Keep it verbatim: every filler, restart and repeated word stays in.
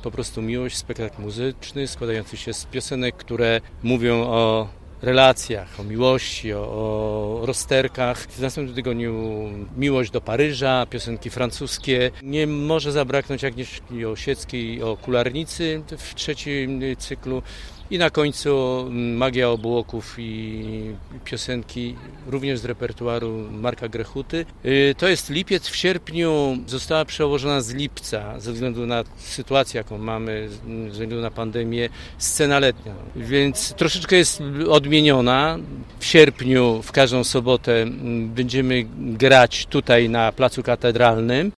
po prostu miłość, spektakl muzyczny składający się z piosenek, które mówią o relacjach, o miłości, o, o rozterkach. W następnym tygodniu Miłość do Paryża, piosenki francuskie. Nie może zabraknąć Agnieszki Osieckiej o Kularnicy w trzecim cyklu. I na końcu Magia obłoków i piosenki również z repertuaru Marka Grechuty. To jest lipiec. W sierpniu została przełożona z lipca ze względu na sytuację, jaką mamy, ze względu na pandemię, scena letnia. Więc troszeczkę jest odmieniona. W sierpniu w każdą sobotę będziemy grać tutaj na Placu Katedralnym.